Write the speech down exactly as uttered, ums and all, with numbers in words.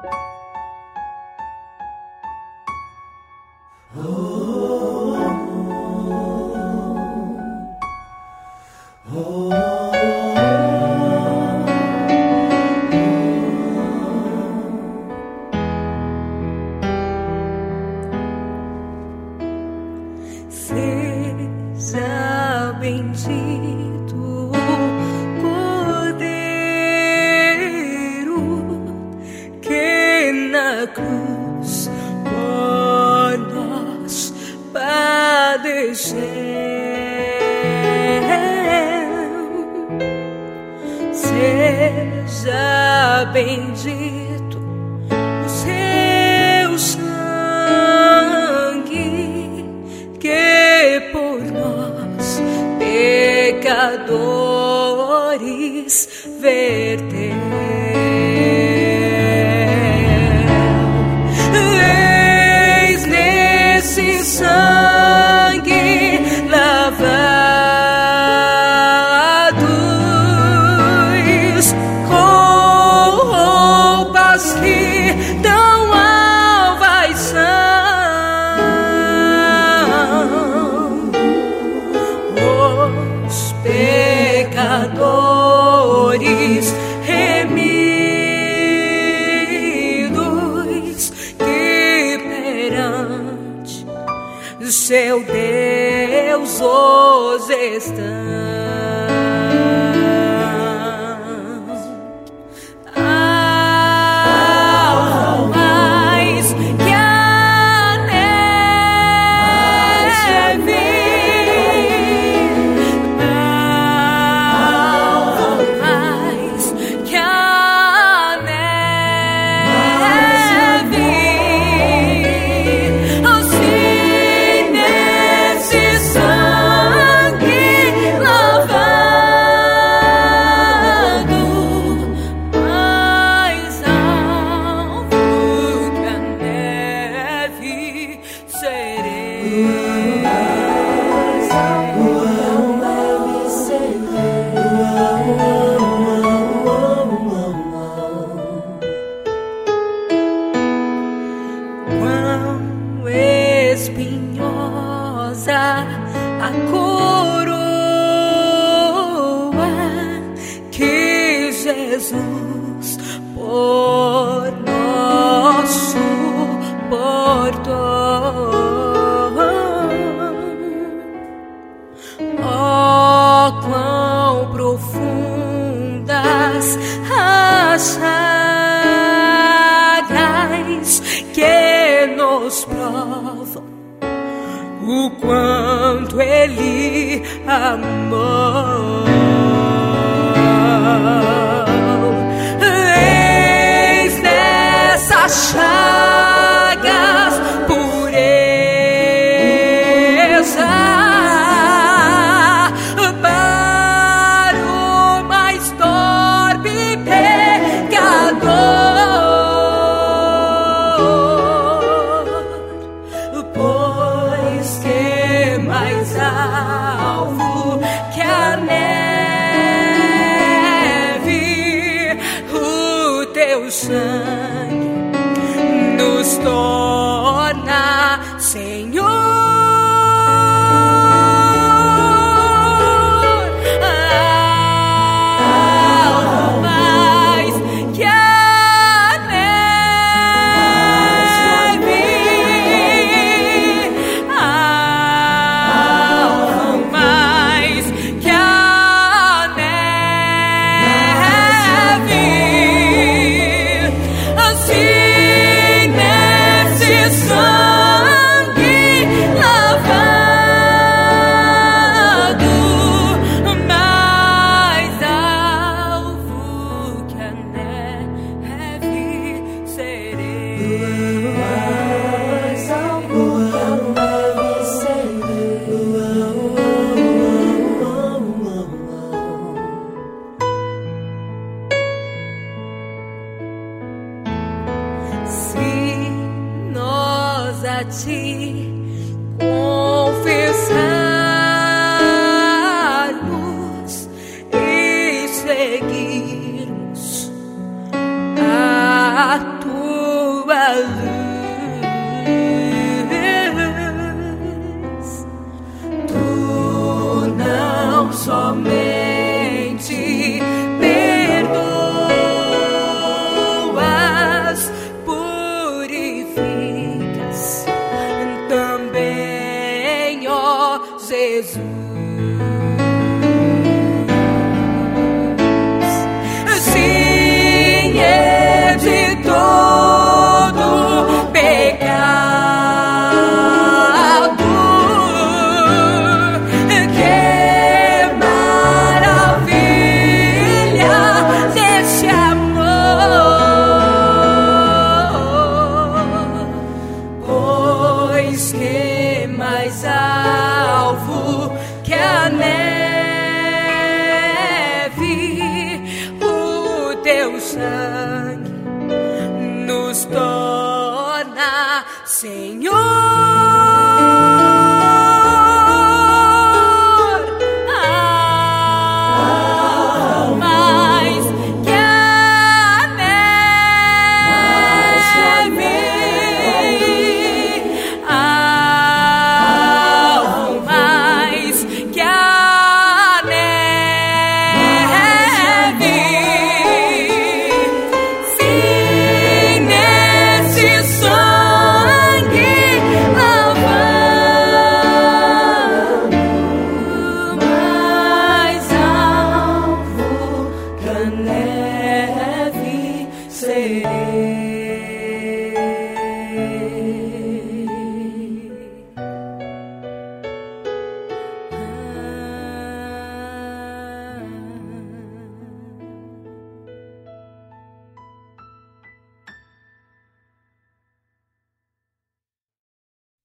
Seja bendito o Cordeiro que na cruz por nós padeceu. Seja bendito o seu sangue que por nós pecadores verteu. Eis nesse sangue lavados com roupas que tão alvas são, os pecadores remidos que perante seu Deus os estão. Quão espinhosa a coroa que Jesus por nós suportou. Oh, quão profundas as chagas que nos provam o quanto Ele amou. Eis nessas chagas pureza para o mais torpe pecador, pois que mais alvo que a neve o teu sangue nos torna Senhor. Se nós a ti confessarmos e seguirmos a tua sangue nos torna Senhor.